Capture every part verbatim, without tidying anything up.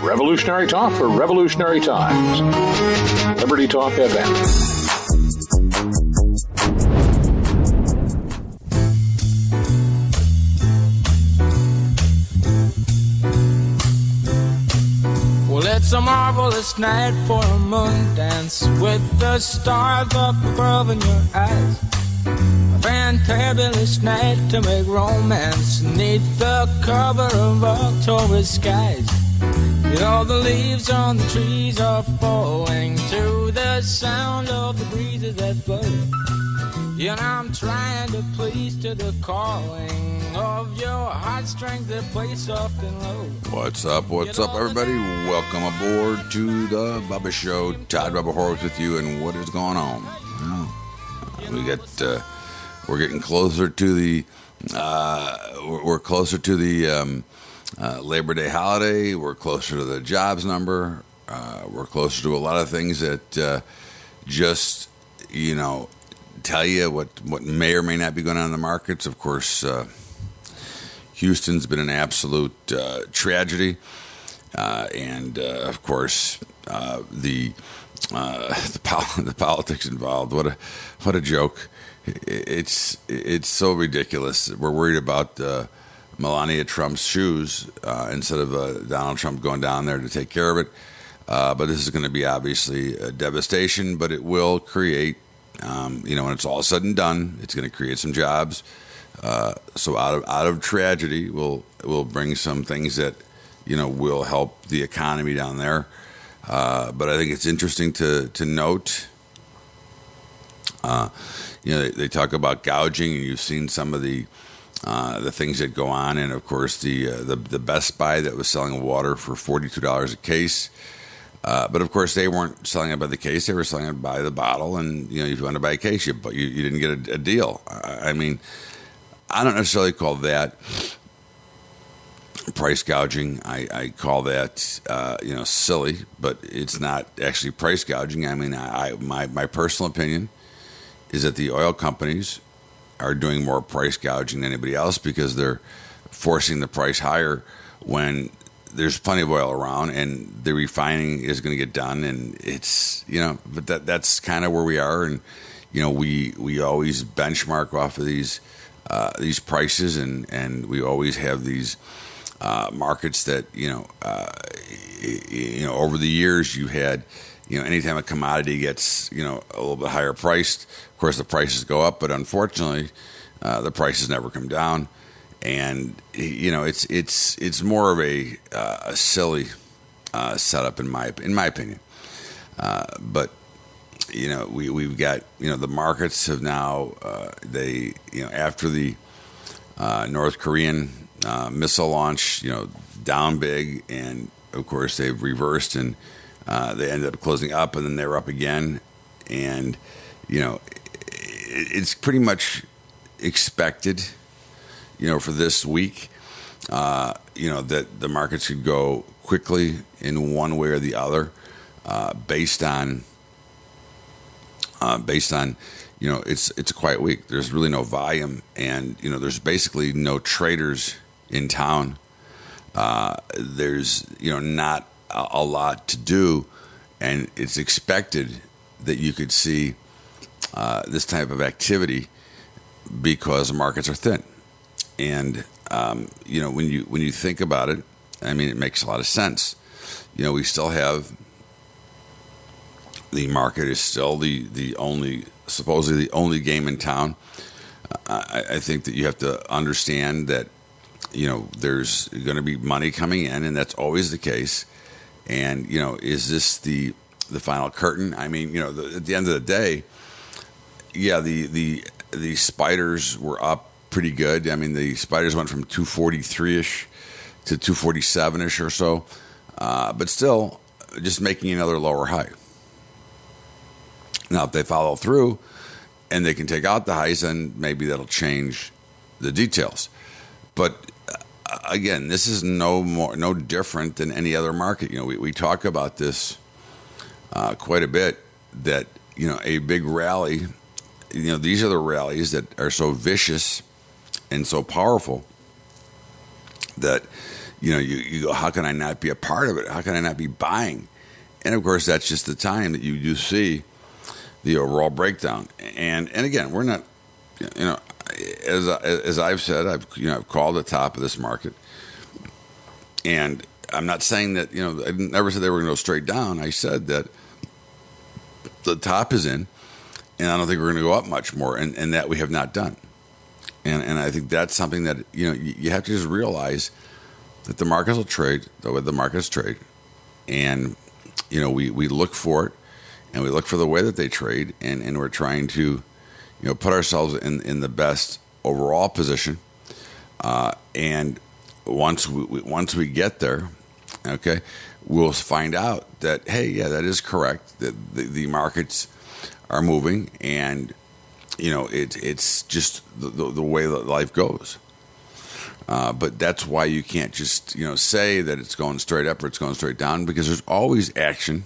Revolutionary talk for revolutionary times. Liberty Talk F M. Well, it's a marvelous night for a moon dance with the stars up above in your eyes. A fantabulous night to make romance neath the cover of October skies. You know the leaves on the trees are falling to the sound of the breezes that blow. You know I'm trying to please to the calling of your heartstrings that play soft and low. What's up, what's up, everybody? Welcome aboard to the Bubba Show. Todd Bubba Horowitz with you, and what is going on? Well, we get, uh, we're getting closer to the, uh, we're closer to the um, uh, Labor Day holiday. We're closer to the jobs number. Uh, we're closer to a lot of things that uh, just, you know, tell you what, what may or may not be going on in the markets. Of course, uh, Houston's been an absolute uh, tragedy, uh, and uh, of course, uh, the uh, the, pol- the politics involved. What a what a joke! It's it's so ridiculous. We're worried about uh, Melania Trump's shoes uh, instead of uh, Donald Trump going down there to take care of it. Uh, but this is going to be obviously a devastation, but it will create. Um, you know, when it's all said and done, it's going to create some jobs. Uh, so out of out of tragedy, we'll will bring some things that you know will help the economy down there. Uh, but I think it's interesting to to note. Uh, you know, they, they talk about gouging, and you've seen some of the uh, the things that go on, and of course the uh, the the Best Buy that was selling water for forty-two dollars a case. Uh, but of course, they weren't selling it by the case; they were selling it by the bottle. And you know, if you want to buy a case, you you, you didn't get a, a deal. I, I mean, I don't necessarily call that price gouging. I, I call that uh, you know silly, but it's not actually price gouging. I mean, I, I my my personal opinion is that the oil companies are doing more price gouging than anybody else because they're forcing the price higher when there's plenty of oil around, and the refining is going to get done, and it's you know, but that that's kind of where we are, and you know, we we always benchmark off of these uh, these prices, and, and we always have these uh, markets that you know, uh, you know, over the years you had, you know, anytime a commodity gets you know a little bit higher priced, of course the prices go up, but unfortunately, uh, the prices never come down. And you know, it's it's it's more of a, uh, a silly uh, setup in my in my opinion. Uh, but you know, we we've got you know the markets have now uh, they you know after the uh, North Korean uh, missile launch, you know, down big, and of course they've reversed, and uh, they ended up closing up, and then they were up again, and you know, it, it's pretty much expected. You know, for this week, uh, you know, that the markets could go quickly in one way or the other, uh, based on, uh, based on, you know, it's it's a quiet week. There's really no volume, and you know, there's basically no traders in town. Uh, there's you know not a, a lot to do, and it's expected that you could see uh, this type of activity because the markets are thin. And um, you know, when you when you think about it, I mean, it makes a lot of sense. You know, we still have the market is still the, the only supposedly the only game in town. I, I think that you have to understand that you know there's going to be money coming in, and that's always the case. And you know, is this the the final curtain? I mean, you know, the, at the end of the day, yeah, the the the spiders were up pretty good. I mean, the spiders went from two forty-three-ish to two forty-seven-ish or so, uh, but still just making another lower high. Now, if they follow through and they can take out the highs, then maybe that'll change the details. But uh, again, this is no more, no different than any other market. You know, we, we talk about this uh, quite a bit, that, you know, a big rally, you know, these are the rallies that are so vicious and so powerful that, you know, you, you go, how can I not be a part of it? How can I not be buying? And of course, that's just the time that you do see the overall breakdown. And and again, we're not, you know, as I, as I've said, I've you know I've called the top of this market, and I'm not saying that you know I never said they were going to go straight down. I said that the top is in, and I don't think we're going to go up much more, and, and that we have not done. And and I think that's something that you know you, you have to just realize that the markets will trade the way the markets trade, and you know we, we look for it, and we look for the way that they trade, and, and we're trying to you know put ourselves in, in the best overall position. Uh, and once we once we get there, okay, we'll find out that hey, yeah, that is correct. That the, the markets are moving, and you know it, it's just the, the, the way that life goes. Uh, but that's why you can't just you know say that it's going straight up or it's going straight down, because there's always action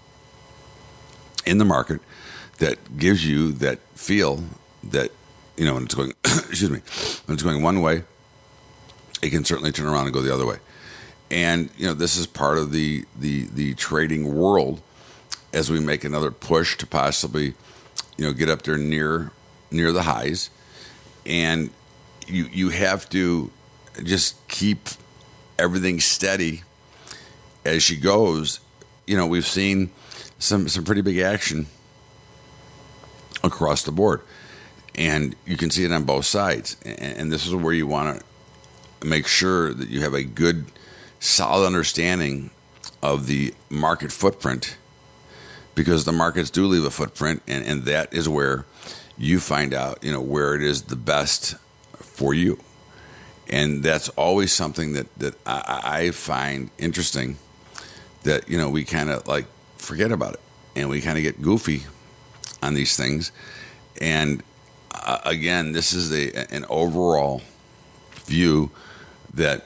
in the market that gives you that feel that you know when it's going excuse me when it's going one way, it can certainly turn around and go the other way. And you know this is part of the the the trading world as we make another push to possibly you know get up there near near the highs, and you you have to just keep everything steady as she goes. You know, we've seen some some pretty big action across the board, and you can see it on both sides. And, and this is where you want to make sure that you have a good, solid understanding of the market footprint, because the markets do leave a footprint, and, and that is where you find out, you know, where it is the best for you. And that's always something that, that I, I find interesting, that, you know, we kind of like forget about it, and we kind of get goofy on these things. And uh, again, this is a, an overall view that,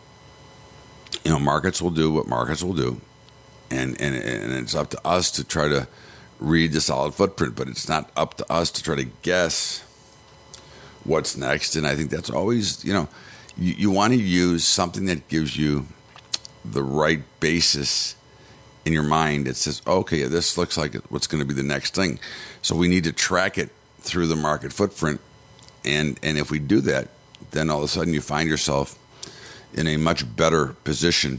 you know, markets will do what markets will do. And, and, and it's up to us to try to read the solid footprint, but it's not up to us to try to guess what's next. And I think that's always, you know, you, you want to use something that gives you the right basis in your mind that says, okay, this looks like what's going to be the next thing. So we need to track it through the market footprint. And, and if we do that, then all of a sudden you find yourself in a much better position.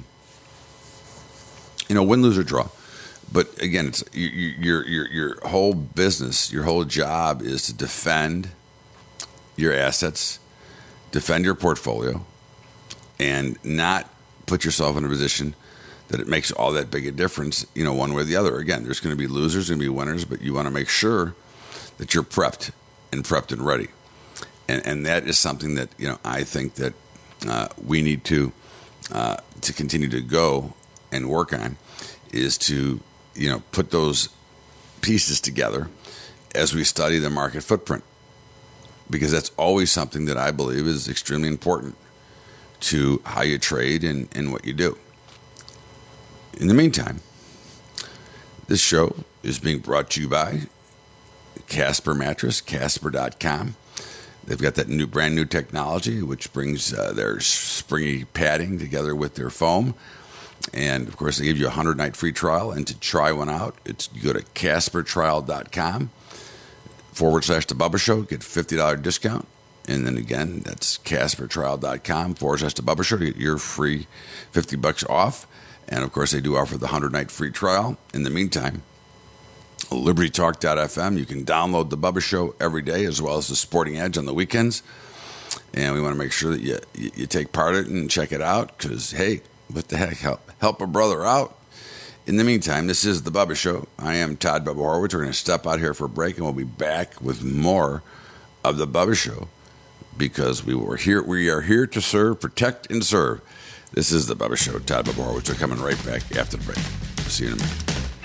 You know, win, lose, or draw. But again, it's your your your whole business, your whole job is to defend your assets, defend your portfolio, and not put yourself in a position that it makes all that big a difference, you know, one way or the other. Again, there's going to be losers, going to be winners, but you want to make sure that you're prepped and prepped and ready. And and that is something that, you know, I think that uh, we need to uh, to continue to go and work on, is to, you know, put those pieces together as we study the market footprint, because that's always something that I believe is extremely important to how you trade and, and what you do. In the meantime, this show is being brought to you by Casper Mattress, Casper dot com. They've got that new, brand new technology, which brings uh, their springy padding together with their foam. And, of course, they give you a hundred-night free trial. And to try one out, it's you go to Casper Trial dot com forward slash The Bubba Show, get a fifty dollars discount. And then, again, that's Casper Trial dot com forward slash The Bubba Show to get your free fifty bucks off. And, of course, they do offer the hundred-night free trial. In the meantime, Liberty Talk dot f m, you can download The Bubba Show every day, as well as the Sporting Edge on the weekends. And we want to make sure that you, you, you take part in it and check it out, because, hey, what the heck, help, help a brother out. In the meantime, this is The Bubba Show. I am Todd Bubba Horwitz. We're going to step out here for a break, and we'll be back with more of The Bubba Show, because we were here. We are here to serve, protect, and serve. This is The Bubba Show. Todd Bubba Horwitz. We're coming right back after the break. See you in a minute.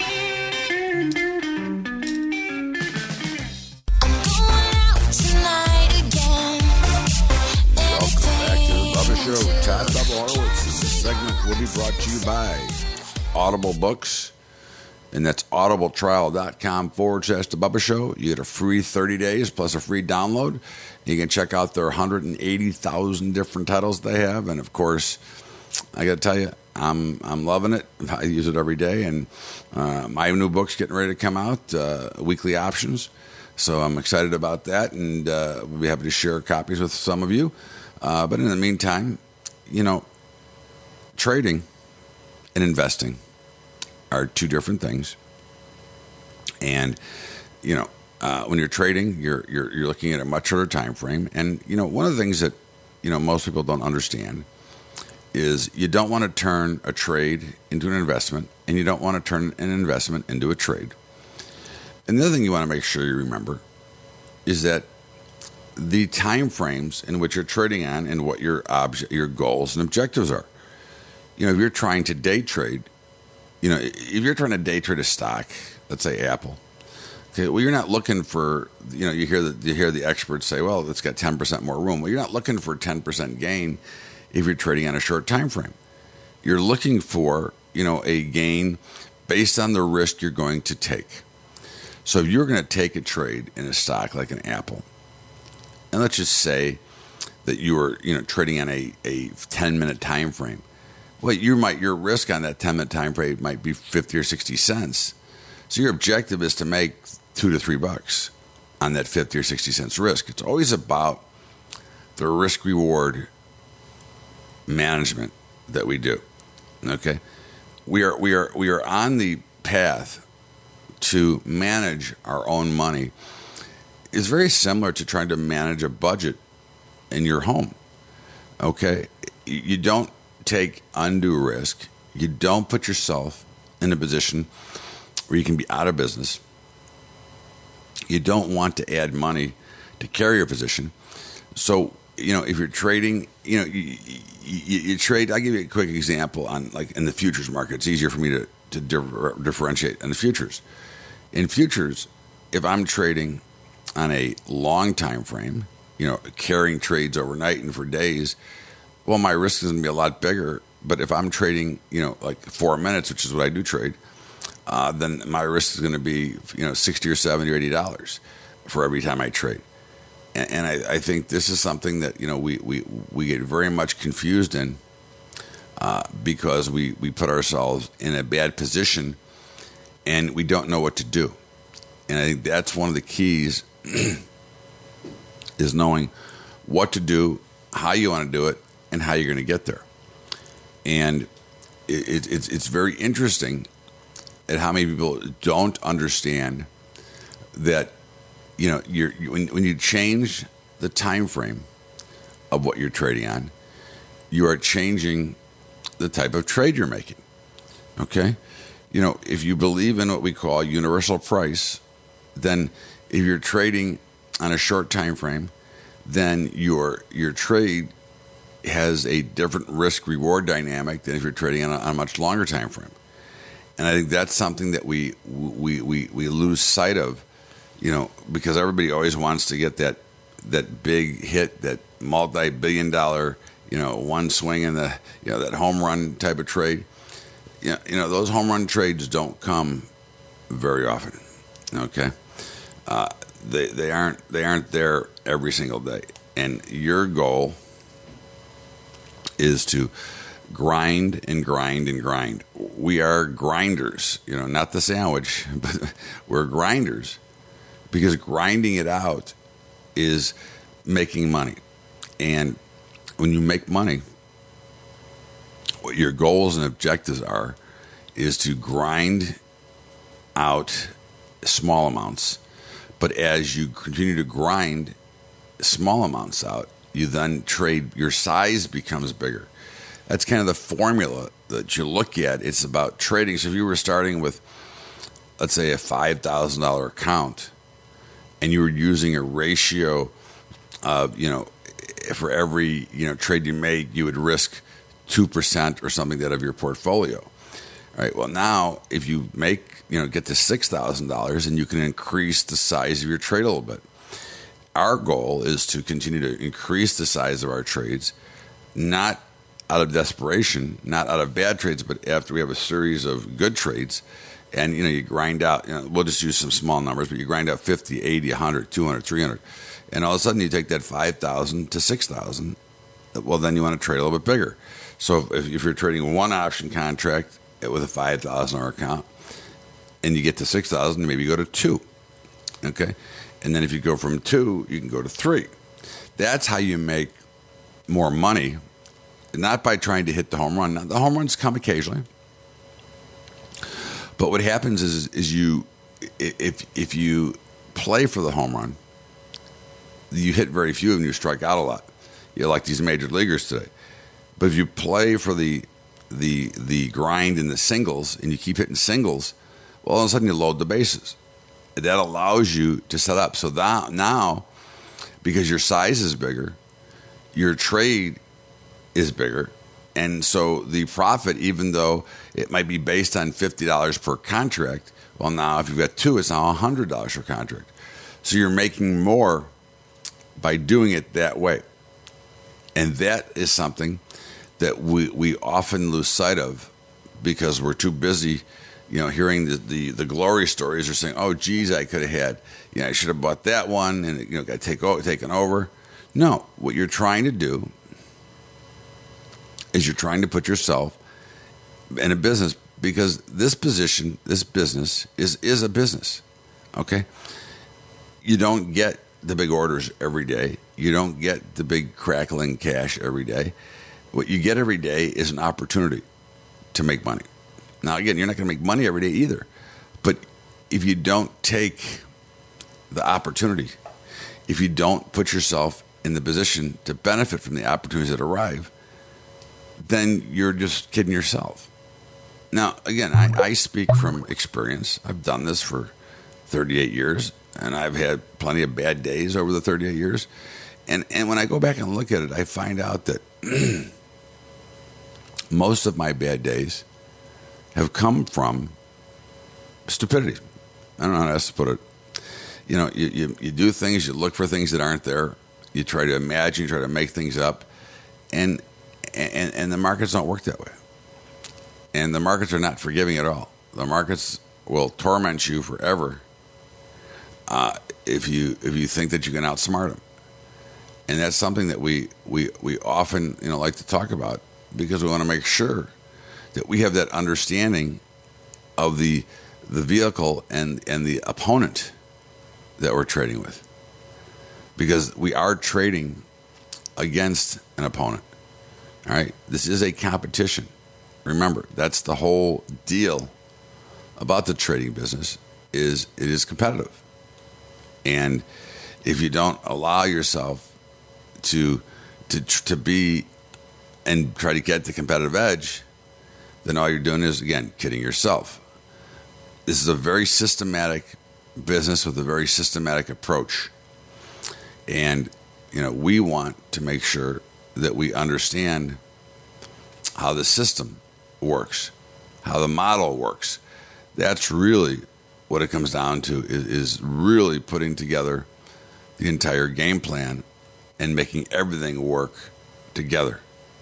Show with Todd Bubba Horwitz. This segment will be brought to you by Audible Books, and that's audible trial dot com forward slash The Bubba Show. You get a free thirty days plus a free download. You can check out their one hundred eighty thousand different titles they have, and of course, I got to tell you, I'm I'm loving it. I use it every day, and uh, my new book's getting ready to come out, uh, Weekly Options. So I'm excited about that, and uh, we'll be happy to share copies with some of you. Uh, but in the meantime, you know, trading and investing are two different things. And you know, uh, when you're trading, you're you're you're looking at a much shorter time frame. And you know, one of the things that you know most people don't understand is you don't want to turn a trade into an investment, and you don't want to turn an investment into a trade. And the other thing you want to make sure you remember is that the time frames in which you're trading on and what your obje- your goals and objectives are. You know, if you're trying to day trade, you know, if you're trying to day trade a stock, let's say Apple, okay, well, you're not looking for, you know, you hear the, you hear the experts say, well, it's got ten percent more room. Well, you're not looking for ten percent gain if you're trading on a short time frame. You're looking for, you know, a gain based on the risk you're going to take. So if you're going to take a trade in a stock like an Apple, and let's just say that you were, you know, trading on a, a ten minute time frame, well, you might your risk on that ten minute time frame might be fifty or sixty cents. So your objective is to make two to three bucks on that fifty or sixty cents risk. It's always about the risk reward management that we do. Okay, we are we are we are on the path to manage our own money. Is very similar to trying to manage a budget in your home. Okay, you don't take undue risk. You don't put yourself in a position where you can be out of business. You don't want to add money to carry your position. So, you know, if you're trading, you know, you, you, you trade. I'll give you a quick example on, like, in the futures market. It's easier for me to, to differ, differentiate in the futures. In futures, if I'm trading on a long time frame, you know, carrying trades overnight and for days, well, my risk is going to be a lot bigger. But if I'm trading, you know, like four minutes, which is what I do trade, uh, then my risk is going to be, you know, sixty or seventy or eighty dollars for every time I trade. And, and I, I think this is something that, you know, we we, we get very much confused in uh, because we we put ourselves in a bad position and we don't know what to do. And I think that's one of the keys is knowing what to do, how you want to do it, and how you're going to get there. And it, it, it's it's very interesting at how many people don't understand that, you know, you're when, when you change the time frame of what you're trading on, you are changing the type of trade you're making. Okay? You know, if you believe in what we call universal price, then if you're trading on a short time frame, then your your trade has a different risk reward dynamic than if you're trading on a, on a much longer time frame. And I think that's something that we we we we lose sight of, you know, because everybody always wants to get that that big hit, that multi-billion dollar, you know, one swing in the, you know, that home run type of trade. You know, you know those home run trades don't come very often. Okay, uh, they they aren't they aren't there every single day. And your goal is to grind and grind and grind. We are grinders, you know, not the sandwich, but we're grinders, because grinding it out is making money. And when you make money, what your goals and objectives are is to grind out small amounts. But as you continue to grind small amounts out, you then trade, your size becomes bigger. That's kind of the formula that you look at. It's about trading. So if you were starting with, let's say, a five thousand dollars account, and you were using a ratio of, you know, for every, you know, trade you make, you would risk two percent or something that of your portfolio. All right. Well, now if you make, you know, get to six thousand dollars, and you can increase the size of your trade a little bit. Our goal is to continue to increase the size of our trades, not out of desperation, not out of bad trades, but after we have a series of good trades. And, you know, you grind out, you know, we'll just use some small numbers, but you grind out fifty, eighty, one hundred, two hundred, three hundred. And all of a sudden you take that five thousand to six thousand. Well, then you want to trade a little bit bigger. So if, if you're trading one option contract with a five thousand dollars account and you get to six thousand dollars, maybe you go to two. Okay? And then if you go from two, you can go to three. That's how you make more money, not by trying to hit the home run. Now, the home runs come occasionally. But what happens is, is you, if if you play for the home run, you hit very few and you strike out a lot. You're like these major leaguers today. But if you play for the the the grind in the singles and you keep hitting singles, well, all of a sudden you load the bases. That allows you to set up. So that now, because your size is bigger, your trade is bigger. And so the profit, even though it might be based on fifty dollars per contract, well, now if you've got two, it's now one hundred dollars per contract. So you're making more by doing it that way. And that is something that we, we often lose sight of because we're too busy, you know, hearing the, the, the glory stories or saying, oh, geez, I could have had, you know, I should have bought that one and, you know, got take, taken over. No, what you're trying to do is you're trying to put yourself in a business because this position, this business is, is a business, okay? You don't get the big orders every day. You don't get the big crackling cash every day. What you get every day is an opportunity to make money. Now, again, you're not going to make money every day either. But if you don't take the opportunity, if you don't put yourself in the position to benefit from the opportunities that arrive, then you're just kidding yourself. Now, again, I, I speak from experience. I've done this for thirty-eight years, and I've had plenty of bad days over the thirty-eight years. And and when I go back and look at it, I find out that most of my bad days have come from stupidity. I don't know how else to put it. You know, you, you, you do things, you look for things that aren't there. You try to imagine, you try to make things up. And and, and the markets don't work that way. And the markets are not forgiving at all. The markets will torment you forever uh, if you if you think that you can outsmart them. And that's something that we, we, we often, you know, like to talk about because we want to make sure that we have that understanding of the the vehicle and, and the opponent that we're trading with. Because we are trading against an opponent. All right? This is a competition. Remember, that's the whole deal about the trading business is it is competitive. And if you don't allow yourself to to to be and try to get the competitive edge, then all you're doing is, again, kidding yourself. This is a very systematic business with a very systematic approach. And, you know, we want to make sure that we understand how the system works, how the model works. That's really what it comes down to, is, is really putting together the entire game plan and making everything work together.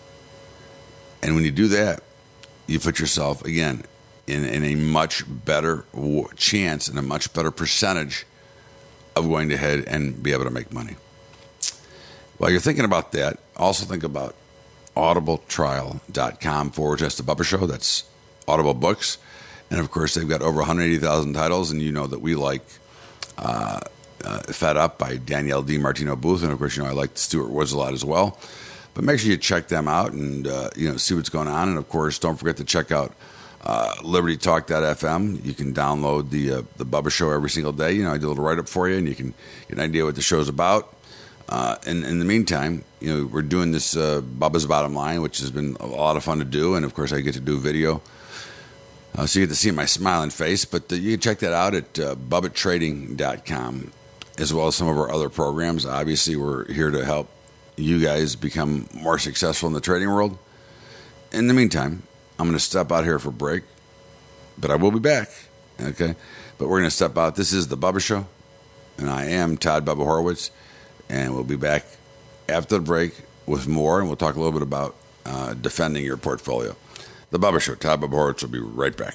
And when you do that, you put yourself, again, in, in a much better chance and a much better percentage of going ahead and be able to make money. While you're thinking about that, also think about audibletrial.com forward slash the Bubba Show. That's Audible Books. And, of course, they've got over one hundred eighty thousand titles, and you know that we like uh, uh, Fed Up by Danielle DiMartino Booth. And, of course, you know I like Stuart Woods a lot as well. But make sure you check them out and, uh, you know, see what's going on. And, of course, don't forget to check out uh, Liberty Talk dot f m. You can download the uh, the Bubba Show every single day. You know, I do a little write-up for you, and you can get an idea what the show's about. Uh, and in the meantime, you know, we're doing this uh, Bubba's Bottom Line, which has been a lot of fun to do. And, of course, I get to do video. Uh, so you get to see my smiling face. But uh, you can check that out at uh, bubba trading dot com, as well as some of our other programs. Obviously, we're here to help you guys become more successful in the trading world. In the meantime, I'm going to step out here for a break, but I will be back, okay? But we're going to step out. This is The Bubba Show, and I am Todd Bubba Horowitz, and we'll be back after the break with more, and we'll talk a little bit about uh, defending your portfolio. The Bubba Show, Todd Bubba Horowitz, will be right back.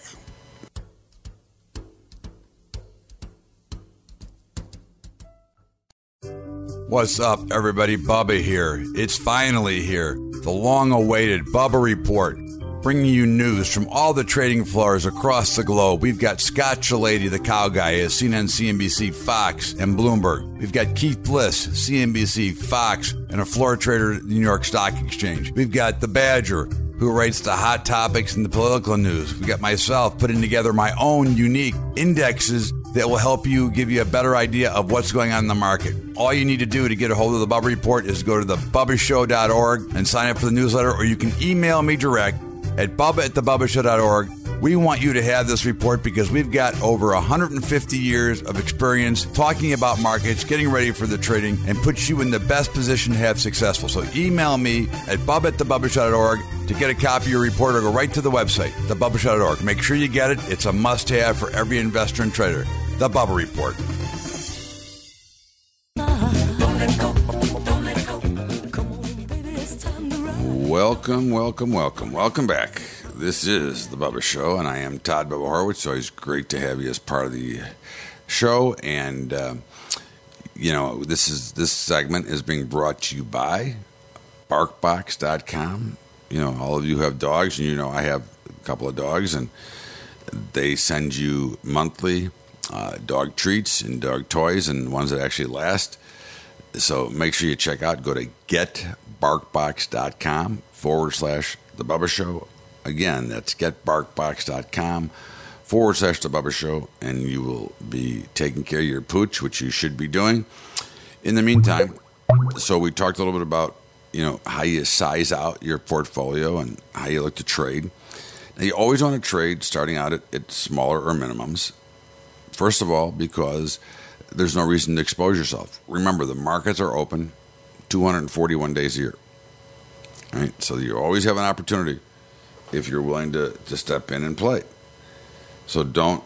What's up, everybody? Bubba here. It's finally here. the long-awaited Bubba Report, bringing you news from all the trading floors across the globe. We've got Scott Shellady, the cow guy, as C N N, C N B C, Fox, and Bloomberg. We've got Keith Bliss, C N B C, Fox, and a floor trader at the New York Stock Exchange. We've got the Badger, who writes the hot topics and the political news. We've got myself putting together my own unique indexes that will help you, give you a better idea of what's going on in the market. All you need to do to get a hold of the Bubba Report is go to the bubba show dot org and sign up for the newsletter, or you can email me direct at bubba at the bubba show dot org. We want you to have this report because we've got over one hundred fifty years of experience talking about markets, getting ready for the trading, and puts you in the best position to have successful. So email me at bubba at the bubba show dot org to get a copy of your report, or go right to the website, the bubba show dot org. Make sure you get it. It's a must-have for every investor and trader. The Bubba Report. Welcome, welcome, welcome. Welcome back. This is The Bubba Show, and I am Todd Bubba Horwitz. It's always great to have you as part of the show. And, uh, you know, this is this segment is being brought to you by bark box dot com. You know, all of you have dogs, and you know I have a couple of dogs, and they send you monthly uh, dog treats and dog toys and ones that actually last. So make sure you check out, go to get bark box dot com forward slash The Bubba Show. Again, that's get bark box dot com forward slash The Bubba Show, and you will be taking care of your pooch, which you should be doing. In the meantime, so we talked a little bit about, you know, how you size out your portfolio and how you look to trade. Now, you always want to trade starting out at, at smaller or minimums. First of all, because there's no reason to expose yourself. Remember, the markets are open two hundred forty-one days a year. All right? So you always have an opportunity if you're willing to, to step in and play. So don't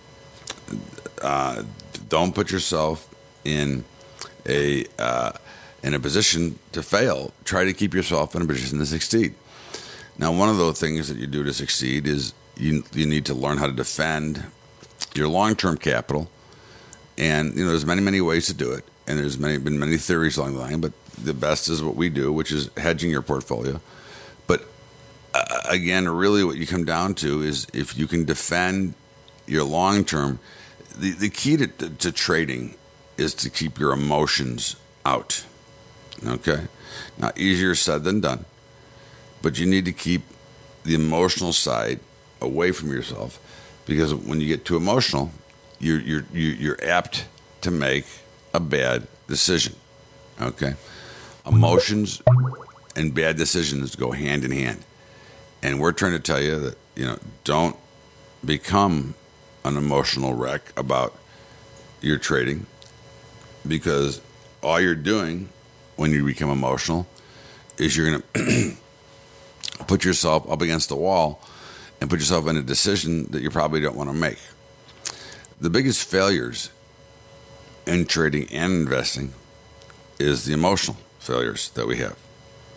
uh, don't put yourself in a uh, in a position to fail. Try to keep yourself in a position to succeed. Now, one of those things that you do to succeed is you you need to learn how to defend your long-term capital. And, you know, there's many, many ways to do it. And there's many been many theories along the line, but the best is what we do, which is hedging your portfolio. But, uh, again, really what you come down to is if you can defend your long-term, the, the key to, to, to trading is to keep your emotions out. Okay? Now, easier said than done. But you need to keep the emotional side away from yourself, because when you get too emotional, you're you're you're apt to make a bad decision. Okay, emotions and bad decisions go hand in hand, and we're trying to tell you that, you know, don't become an emotional wreck about your trading, because all you're doing when you become emotional is you're going to put yourself up against the wall and put yourself in a decision that you probably don't want to make. The biggest failures in trading and investing is the emotional failures that we have.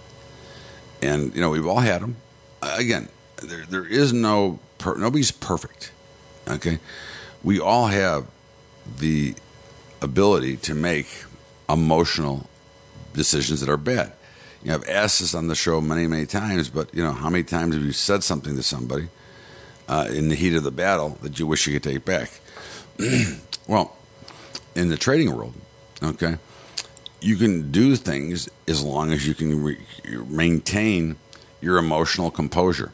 And, you know, we've all had them. Again, there there is no, per, nobody's perfect, okay? We all have the ability to make emotional decisions that are bad. You know, I've asked this on the show many, many times, but, you know, how many times have you said something to somebody uh, in the heat of the battle that you wish you could take back? Well, in the trading world, okay, you can do things as long as you can re- maintain your emotional composure.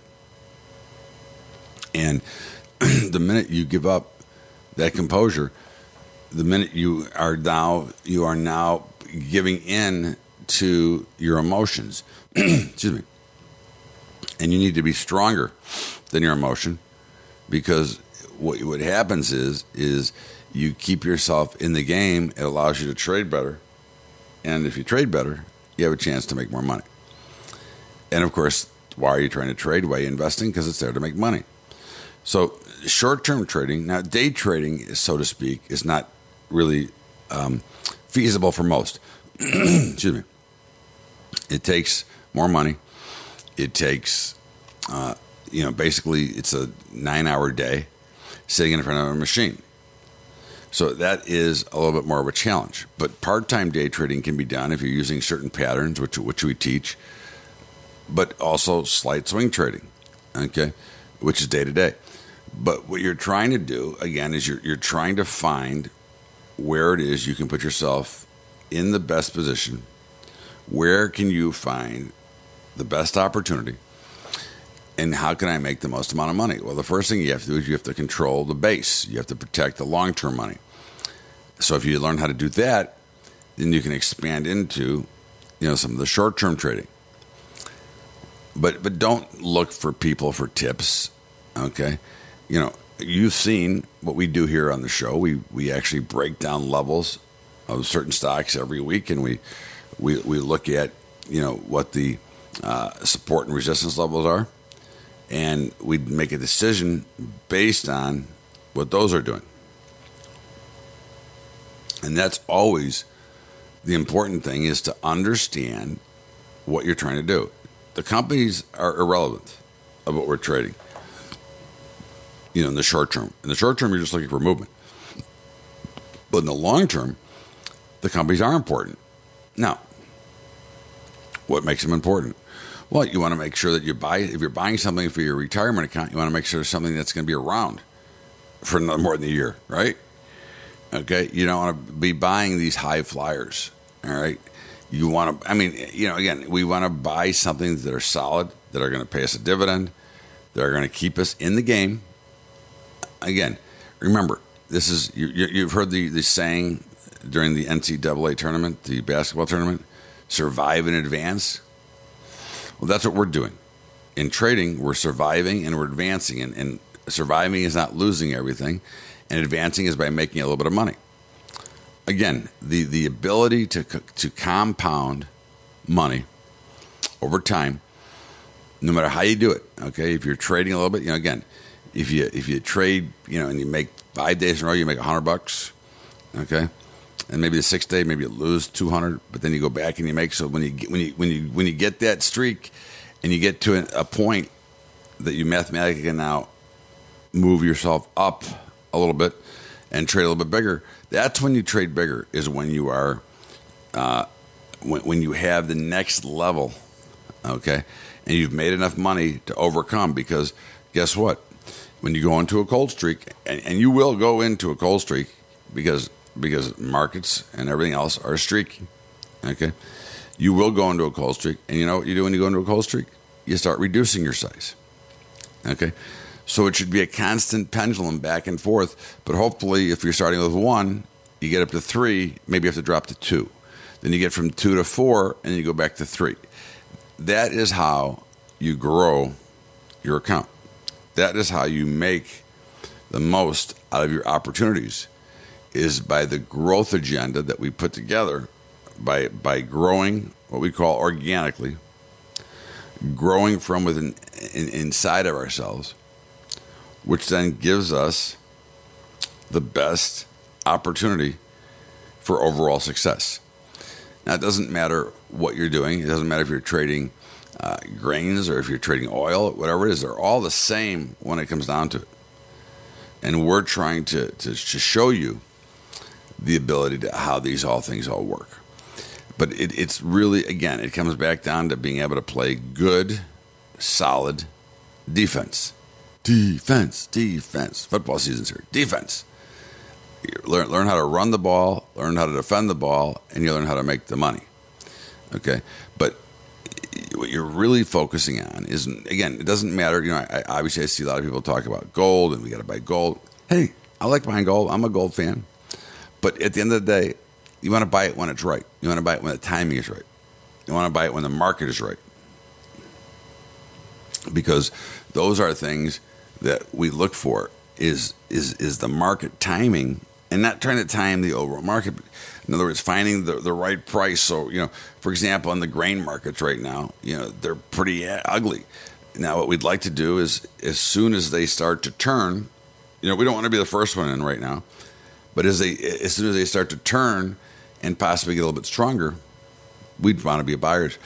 And the minute you give up that composure, the minute you are now, you are now giving in to your emotions. Excuse me. And you need to be stronger than your emotion, because what what happens is is you keep yourself in the game. It allows you to trade better, and if you trade better, you have a chance to make more money. And of course, why are you trying to trade? Why are you investing? Because it's there to make money. So short-term trading, now day trading, so to speak, is not really um, feasible for most. Excuse me. It takes more money. It takes, uh, you know, basically it's a nine-hour day sitting in front of a machine. So that is a little bit more of a challenge. But part-time day trading can be done if you're using certain patterns, which which we teach. but also slight swing trading, okay, which is day to day. But what you're trying to do, again, is you're, you're trying to find where it is you can put yourself in the best position. Where can you find the best opportunity? And how can I make the most amount of money? Well, the first thing you have to do is you have to control the base. You have to protect the long-term money. So if you learn how to do that, then you can expand into, you know, some of the short-term trading. But but don't look for people for tips, okay? You know, you've seen what we do here on the show. We we actually break down levels of certain stocks every week, and we we we look at, you know, what the uh, support and resistance levels are, and we make a decision based on what those are doing. And that's always the important thing, is to understand what you're trying to do. The companies are irrelevant of what we're trading, you know, in the short term. In the short term, you're just looking for movement. But in the long term, the companies are important. Now, what makes them important? Well, you want to make sure that you buy, if you're buying something for your retirement account, you want to make sure it's something that's going to be around for no more than a year, right? Okay, you don't want to be buying these high flyers, all right? You want to, I mean, you know, again, we want to buy something that are solid, that are going to pay us a dividend, that are going to keep us in the game. Again, remember, this is, you, you, you've heard the, the saying during the N C double A tournament, the basketball tournament, survive in advance. Well, that's what we're doing. In trading, we're surviving and we're advancing, and, and surviving is not losing everything, and advancing is by making a little bit of money. Again, the, the ability to to compound money over time, no matter how you do it. Okay, if you're trading a little bit, you know, again, if you if you trade, you know, and you make five days in a row, you make a hundred bucks. Okay, and maybe the sixth day, maybe you lose two hundred, but then you go back and you make. So when you get, when you when you when you get that streak, and you get to a, a point that you mathematically can now move yourself up a little bit and trade a little bit bigger. That's when you trade bigger, is when you are, uh, when, when you have the next level, okay, and you've made enough money to overcome. Because guess what? When you go into a cold streak, and, and you will go into a cold streak because because markets and everything else are streaky, okay, you will go into a cold streak, and you know what you do when you go into a cold streak? You start reducing your size, okay. So it should be a constant pendulum back and forth. But hopefully, if you're starting with one, you get up to three, maybe you have to drop to two. Then you get from two to four, and you go back to three. That is how you grow your account. That is how you make the most out of your opportunities, is by the growth agenda that we put together, by by growing what we call organically, growing from within in, inside of ourselves, which then gives us the best opportunity for overall success. Now, it doesn't matter what you're doing. It doesn't matter if you're trading uh, grains or if you're trading oil, whatever it is. They're all the same when it comes down to it. And we're trying to, to, to show you the ability to how these all things all work. But it, it's really, again, it comes back down to being able to play good, solid defense. Defense, defense. Football season's here. Defense. You learn, learn how to run the ball, learn how to defend the ball, and you learn how to make the money. Okay? But what you're really focusing on is, again, it doesn't matter. You know, I, obviously I see a lot of people talk about gold, and we got to buy gold. Hey, I like buying gold. I'm a gold fan. But at the end of the day, you want to buy it when it's right. You want to buy it when the timing is right. You want to buy it when the market is right. Because those are things that we look for, is is is the market timing, and not trying to time the overall market. In other words, finding the, the right price. So, you know, for example, in the grain markets right now, you know, they're pretty ugly. Now, what we'd like to do is, as soon as they start to turn, you know, we don't want to be the first one in right now, but as they as soon as they start to turn and possibly get a little bit stronger, we'd want to be buyers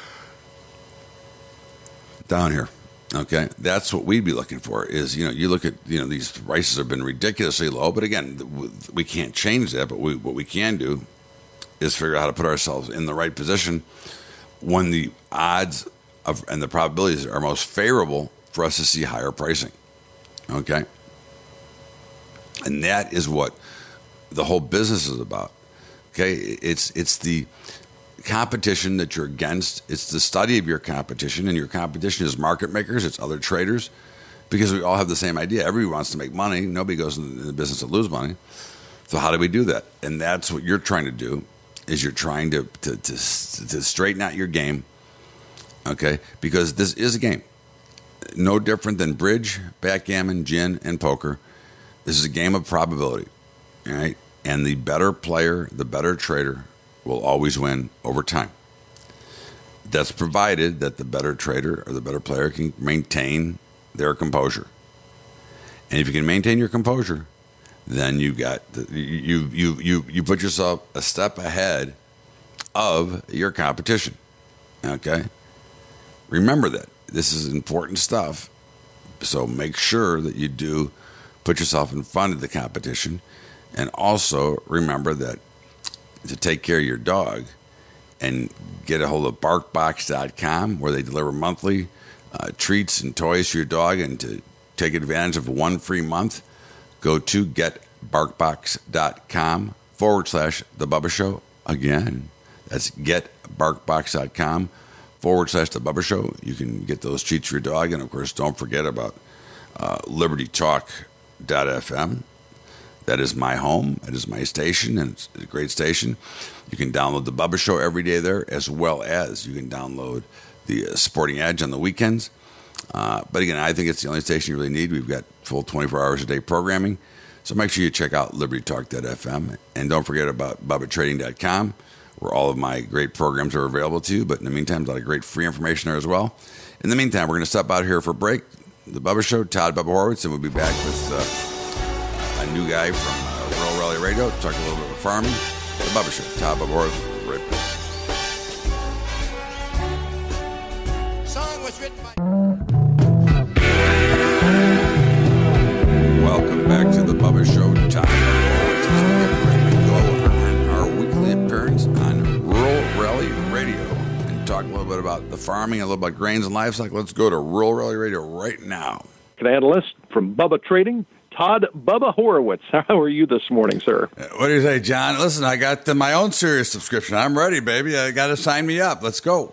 down here. Okay, that's what we'd be looking for. Is, you know, you look at, you know, these prices have been ridiculously low, but again, we can't change that. But we, what we can do is figure out how to put ourselves in the right position when the odds of, and the probabilities are most favorable for us to see higher pricing. Okay? And that is what the whole business is about. Okay? It's it's the competition that you're against. It's the study of your competition, and your competition is market makers, it's other traders, because we all have the same idea. Everybody wants to make money. Nobody goes in the business to lose money. So how do we do that? And that's what you're trying to do, is you're trying to to, to, to straighten out your game, okay? Because this is a game. No different than bridge, backgammon, gin, and poker. This is a game of probability, all right? And the better player, the better trader, will always win over time. That's provided that the better trader or the better player can maintain their composure. And if you can maintain your composure, then you got the, you you you you put yourself a step ahead of your competition. Okay? Remember that. This is important stuff. So make sure that you do put yourself in front of the competition, and also remember that to take care of your dog and get a hold of bark box dot com, where they deliver monthly uh, treats and toys for your dog. And to take advantage of one free month, go to get bark box dot com forward slash The Bubba Show. Again, that's get bark box dot com forward slash The Bubba Show. You can get those treats for your dog. And, of course, don't forget about uh, liberty talk dot f m. That is my home. That is my station, and it's a great station. You can download The Bubba Show every day there, as well as you can download the uh, Sporting Edge on the weekends. Uh, but again, I think it's the only station you really need. We've got full twenty-four hours a day programming. So make sure you check out liberty talk dot f m. And don't forget about bubba trading dot com, where all of my great programs are available to you. But in the meantime, a lot of great free information there as well. In the meantime, we're going to step out here for a break. The Bubba Show, Todd Bubba Horowitz, and we'll be back with uh, a new guy from uh, Rural Rally Radio to talk a little bit about farming. The Bubba Show, Todd Bubba Horowitz, right back. Song was written by... Welcome back to the Bubba Show. Todd Bubba Horowitz, as we get ready to go on our weekly appearance on Rural Rally Radio and talk a little bit about the farming, a little about grains and livestock. Let's go to Rural Rally Radio right now. Analyst from Bubba Trading, Todd Bubba Horowitz. How are you this morning, sir? What do you say, John? Listen, I got the, my own Sirius subscription. I'm ready, baby. I got to sign me up. Let's go.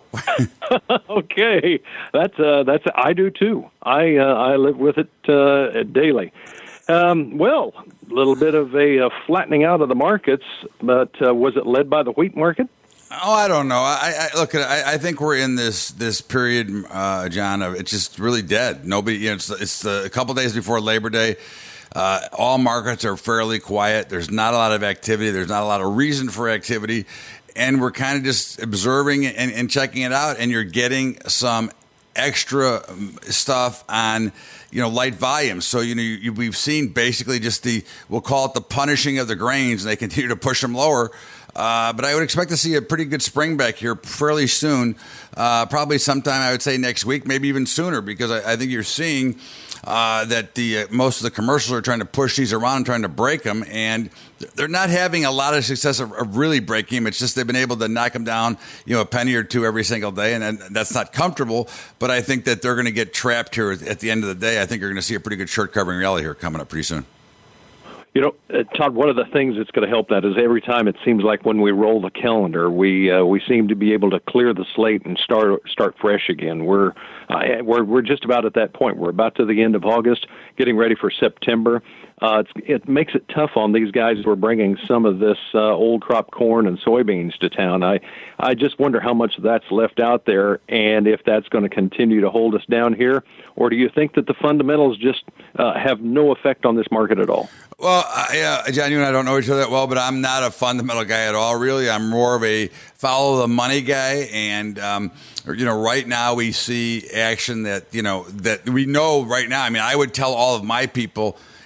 Okay, that's uh, that's I do too. I uh, I live with it uh, daily. Um, well, a little bit of a uh, flattening out of the markets, but uh, was it led by the wheat market? Oh, I don't know. I, I look. I, I think we're in this this period, uh, John. Of it's just really dead. Nobody. You know, it's it's the, a couple days before Labor Day. Uh, all markets are fairly quiet. There's not a lot of activity. There's not a lot of reason for activity, and we're kind of just observing and, and checking it out. And you're getting some extra stuff on, you know, light volumes. So, you know, you, you, we've seen basically just the, we'll call it the punishing of the grains, and they continue to push them lower. Uh, but I would expect to see a pretty good spring back here fairly soon, uh, probably sometime I would say next week, maybe even sooner, because I, I think you're seeing uh, that the uh, most of the commercials are trying to push these around, trying to break them, and they're not having a lot of success of, of really breaking them. It's just they've been able to knock them down, you know, a penny or two every single day, and, and that's not comfortable. But I think that they're going to get trapped here at the end of the day. I think you're going to see a pretty good short covering rally here coming up pretty soon. You know, uh, Todd, one of the things that's going to help that is every time it seems like when we roll the calendar, we uh, we seem to be able to clear the slate and start start fresh again. We're uh, we're we're just about at that point. We're about to the end of August, getting ready for September. Uh, it's, it makes it tough on these guys who are bringing some of this uh, old crop corn and soybeans to town. I I just wonder how much of that's left out there, and if that's going to continue to hold us down here, or do you think that the fundamentals just uh, have no effect on this market at all? Well, I, uh, John, you and I don't know each other that well, but I'm not a fundamental guy at all, really. I'm more of a follow-the-money guy, and, um, you know, right now we see action that, you know, that we know right now. I mean, I would tell all of my people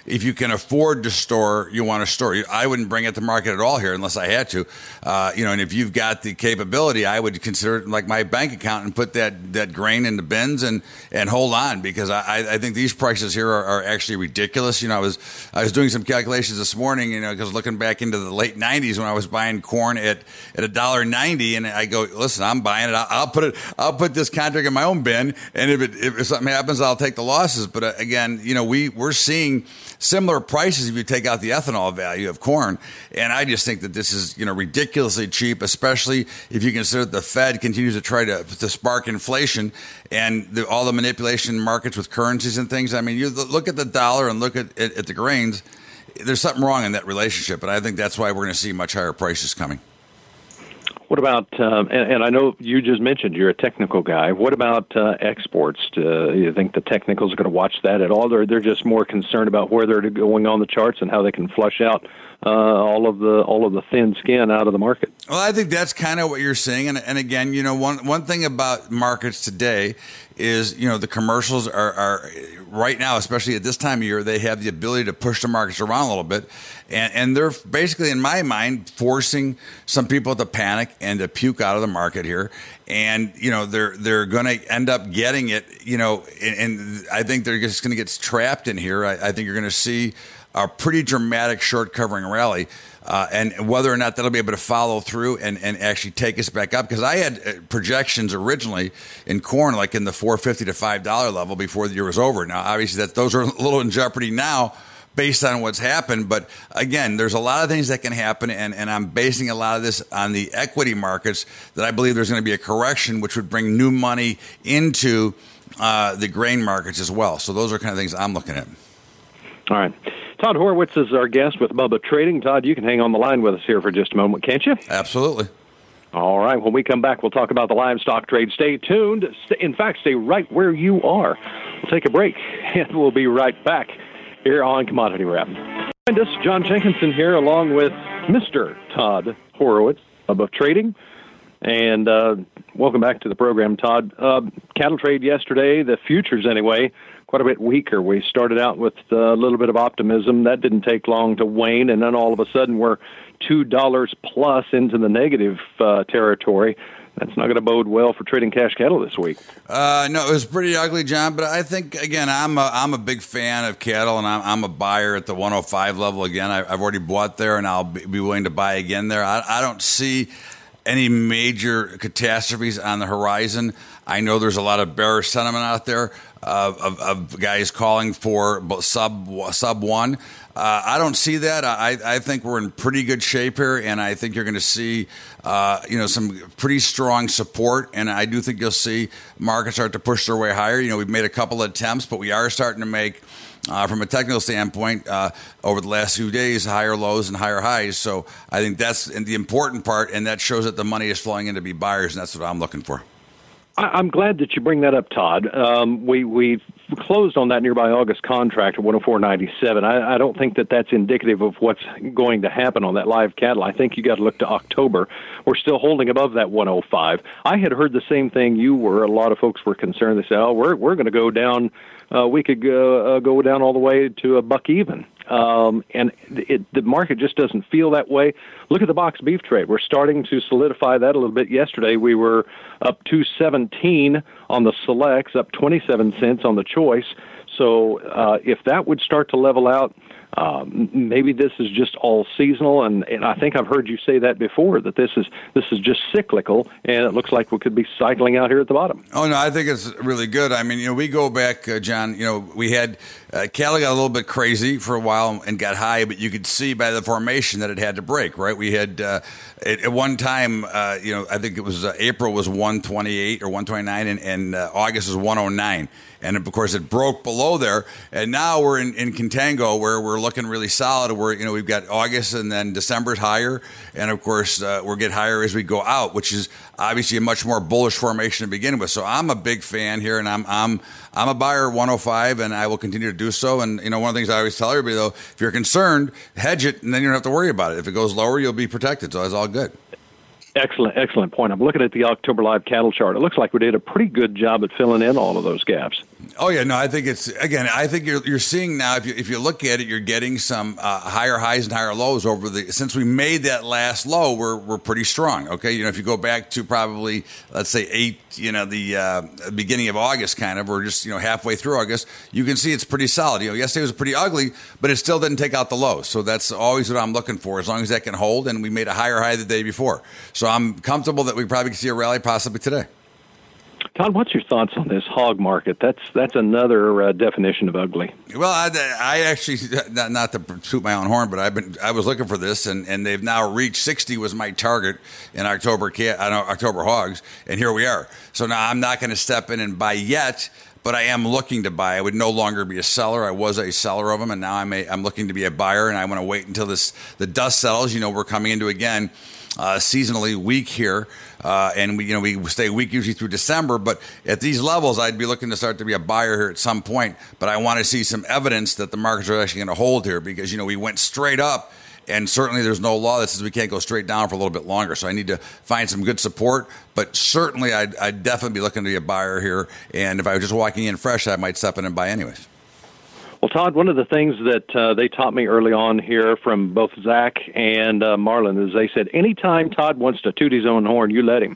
if you can afford to store, you want to store. I wouldn't bring it to market at all here unless I had to. Uh, you know, and if you've got the capability, I would consider it like my bank account and put that, that grain in the bins and, and hold on, because I, I think these prices here are, are actually ridiculous. You know, I was I was doing some calculations this morning, you know, because looking back into the late nineties when I was buying corn at at a dollar ninety, and I go, listen, I'm buying it. I'll, I'll put it. I'll put this contract in my own bin, and if it if something happens, I'll take the losses. But uh, again, you know, we we're seeing similar prices if you take out the ethanol value of corn, and I just think that this is, you know, ridiculously cheap, especially if you consider the Fed continues to try to to spark inflation and the, all the manipulation in markets with currencies and things. I mean, you look at the dollar and look at, at, at the grains. There's something wrong in that relationship, and I think that's why we're going to see much higher prices coming. What about, um, and, and I know you just mentioned you're a technical guy. What about uh, exports? Do you think the technicals are going to watch that at all, or they're just more concerned about where they're going on the charts and how they can flush out uh, all of the all of the thin skin out of the market? Well, I think that's kind of what you're seeing, and, and again, you know, one one thing about markets today is, you know, the commercials are, are right now, especially at this time of year, they have the ability to push the markets around a little bit. And, and they're basically, in my mind, forcing some people to panic and to puke out of the market here. And, you know, they're they're going to end up getting it, you know, and, and I think they're just going to get trapped in here. I, I think you're going to see a pretty dramatic short covering rally. Uh, and whether or not that'll be able to follow through and, and actually take us back up. Because I had projections originally in corn, like in the four fifty to five dollar level before the year was over. Now, obviously, that those are a little in jeopardy now based on what's happened. But again, there's a lot of things that can happen. And, and I'm basing a lot of this on the equity markets that I believe there's going to be a correction, which would bring new money into uh, the grain markets as well. So those are kind of things I'm looking at. All right. Todd Horowitz is our guest with Bubba Trading. Todd, you can hang on the line with us here for just a moment, can't you? Absolutely. All right. When we come back, we'll talk about the livestock trade. Stay tuned. In fact, stay right where you are. We'll take a break, and we'll be right back here on Commodity Wrap. Find us, John Jenkinson here, along with Mister Todd Horowitz of Trading. And uh, welcome back to the program, Todd. Uh, cattle trade yesterday, the futures anyway, quite a bit weaker. We started out with a little bit of optimism. That didn't take long to wane, and then all of a sudden we're two dollars plus into the negative uh, territory. That's not going to bode well for trading cash cattle this week. Uh, no, it was pretty ugly, John. But I think, again, I'm a, I'm a big fan of cattle, and I'm, I'm a buyer at the one oh five level again. I, I've already bought there, and I'll be, be willing to buy again there. I, I don't see any major catastrophes on the horizon. I know there's a lot of bearish sentiment out there uh, of, of guys calling for sub sub one. Uh, I don't see that. I, I think we're in pretty good shape here, and I think you're going to see uh, you know, some pretty strong support. And I do think you'll see markets start to push their way higher. You know, we've made a couple of attempts, but we are starting to make, Uh, from a technical standpoint, uh, over the last few days, higher lows and higher highs. So I think that's the important part, and that shows that the money is flowing in to be buyers, and that's what I'm looking for. I'm glad that you bring that up, Todd. Um, we we closed on that nearby August contract at one oh four ninety-seven. I, I don't think that that's indicative of what's going to happen on that live cattle. I think you got to look to October. We're still holding above that one oh five. I had heard the same thing you were. A lot of folks were concerned. They said, "Oh, we're we're going to go down. Uh, we could go, uh, go down all the way to a buck even." Um, and it, the market just doesn't feel that way. Look at the box beef trade. We're starting to solidify that a little bit. Yesterday, we were up two seventeen on the selects, up twenty-seven cents on the choice. So uh, if that would start to level out, um, maybe this is just all seasonal. And, and I think I've heard you say that before, that this is this is just cyclical, and it looks like we could be cycling out here at the bottom. Oh, no, I think it's really good. I mean, you know, we go back, uh, John, you know, we had uh, cattle got a little bit crazy for a while and got high, but you could see by the formation that it had to break, right? We had uh, at, at one time, uh, you know, I think it was uh, April was one twenty-eight or one twenty-nine, and, and uh, August was one oh nine. And, of course, it broke below there. And now we're in, in contango where we're looking really solid. We're, you know, we've got August and then December's higher. And, of course, uh, we'll get higher as we go out, which is obviously a much more bullish formation to begin with. So I'm a big fan here, and I'm I'm I'm a buyer at one oh five, and I will continue to do so. And, you know, one of the things I always tell everybody, though, if you're concerned, hedge it, and then you don't have to worry about it. If it goes lower, you'll be protected. So it's all good. Excellent, excellent point. I'm looking at the October live cattle chart. It looks like we did a pretty good job at filling in all of those gaps. Oh yeah, no, I think it's again. I think you're you're seeing now. If you if you look at it, you're getting some uh, higher highs and higher lows over the since we made that last low. We're we're pretty strong. Okay, you know, if you go back to probably let's say eight, you know, the uh, beginning of August, kind of, or just you know halfway through August, you can see it's pretty solid. You know, yesterday was pretty ugly, but it still didn't take out the low. So that's always what I'm looking for. As long as that can hold, and we made a higher high the day before, so I'm comfortable that we probably can see a rally possibly today. Todd, what's your thoughts on this hog market? That's that's another uh, definition of ugly. Well, I, I actually not, not to toot my own horn, but I've been I was looking for this, and, and they've now reached sixty was my target in October cat uh, October hogs, and here we are. So now I'm not going to step in and buy yet, but I am looking to buy. I would no longer be a seller. I was a seller of them, and now I'm a, I'm looking to be a buyer, and I want to wait until this the dust settles. You know, we're coming into again. Uh, seasonally weak here, uh, and we you know we stay weak usually through December. But at these levels, I'd be looking to start to be a buyer here at some point. But I want to see some evidence that the markets are actually going to hold here, because you know we went straight up, and certainly there's no law that says we can't go straight down for a little bit longer. So I need to find some good support. But certainly, I'd, I'd definitely be looking to be a buyer here. And if I was just walking in fresh, I might step in and buy anyways. Well, Todd, one of the things that uh, they taught me early on here from both Zach and uh, Marlon is they said, anytime Todd wants to toot his own horn, you let him.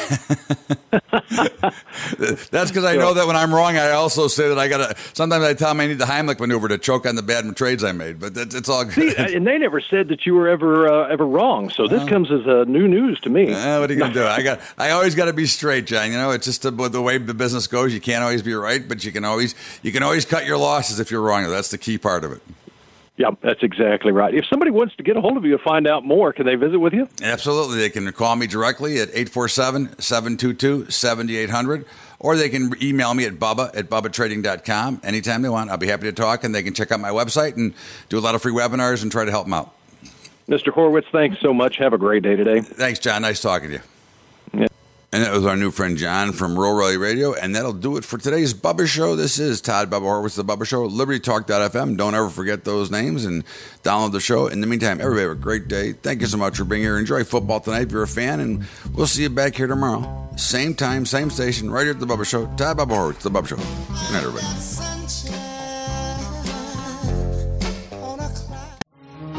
That's because I know that when I'm wrong, I also say that I got to, sometimes I tell them I need the Heimlich maneuver to choke on the bad trades I made, but it's, it's all good. See, and they never said that you were ever uh, ever wrong, so this uh, comes as uh, new news to me. Uh, what are you going to do? I got, I always got to be straight, John. You know, it's just the, the way the business goes. You can't always be right, but you can always, you can always cut your losses if you're wrong. That's the key part of it. Yeah, that's exactly right. If somebody wants to get a hold of you to find out more, can they visit with you? Absolutely. They can call me directly at eight four seven, seven two two, seven eight zero zero, or they can email me at bubba at bubba trading dot com anytime they want. I'll be happy to talk, and they can check out my website and do a lot of free webinars and try to help them out. Mister Horowitz, thanks so much. Have a great day today. Thanks, John. Nice talking to you. Yeah. And that was our new friend John from Rural Rally Radio. And that'll do it for today's Bubba Show. This is Todd Bubba Horowitz, the Bubba Show, Liberty Talk dot f m. Don't ever forget those names and download the show. In the meantime, everybody have a great day. Thank you so much for being here. Enjoy football tonight if you're a fan. And we'll see you back here tomorrow. Same time, same station, right here at the Bubba Show. Todd Bubba Horowitz, the Bubba Show. Good night, everybody.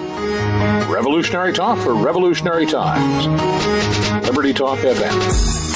Revolutionary talk for revolutionary times. Liberty Talk F M.